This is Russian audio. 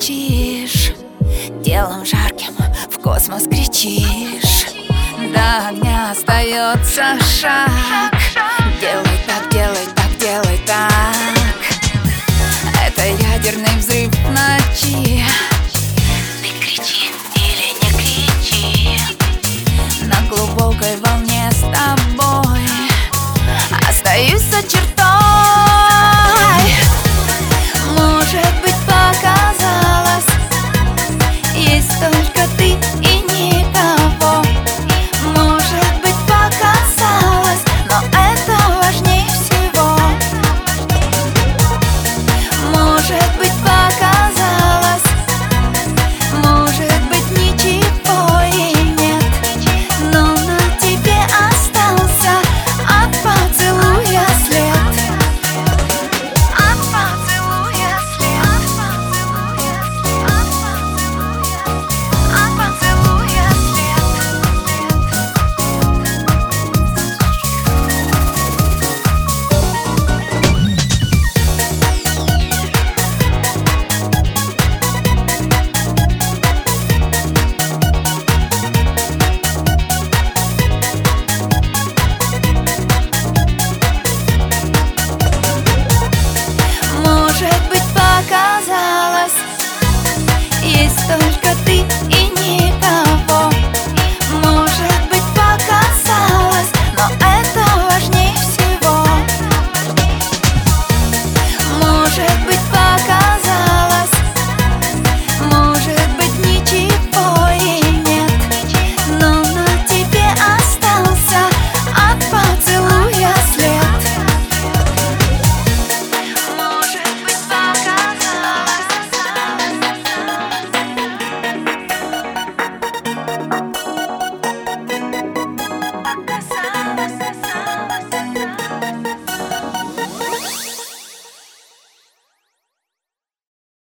молчишь, телом жарким в космос кричишь. До огня остается шаг. Делай так, делай так, делай так. Это ядерный взрыв в ночи. Ты кричи или не кричи. На глубокой волне с тобой остаюсь за чертой. Может быть, показалось, есть только ты и никого. Может быть, показалось, но это важнее всего. Может быть, показалось, может быть, ничего и нет, но на тебе остался от поцелуя след. От поцелуя след. От поцелуя след. Может быть, показалось, есть только ты и